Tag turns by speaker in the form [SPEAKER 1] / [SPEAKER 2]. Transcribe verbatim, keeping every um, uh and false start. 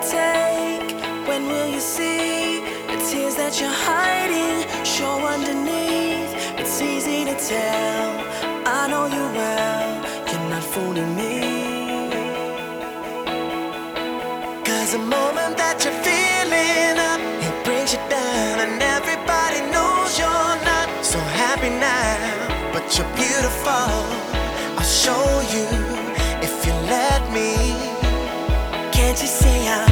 [SPEAKER 1] take? When will you see the tears that you're hiding show underneath? It's easy to tell, I know you well, you're not fooling me. Cause the moment that you're feeling up, it brings you down, and everybody knows you're not so happy now. But you're beautiful, I'll show you if you let me. Can't you see how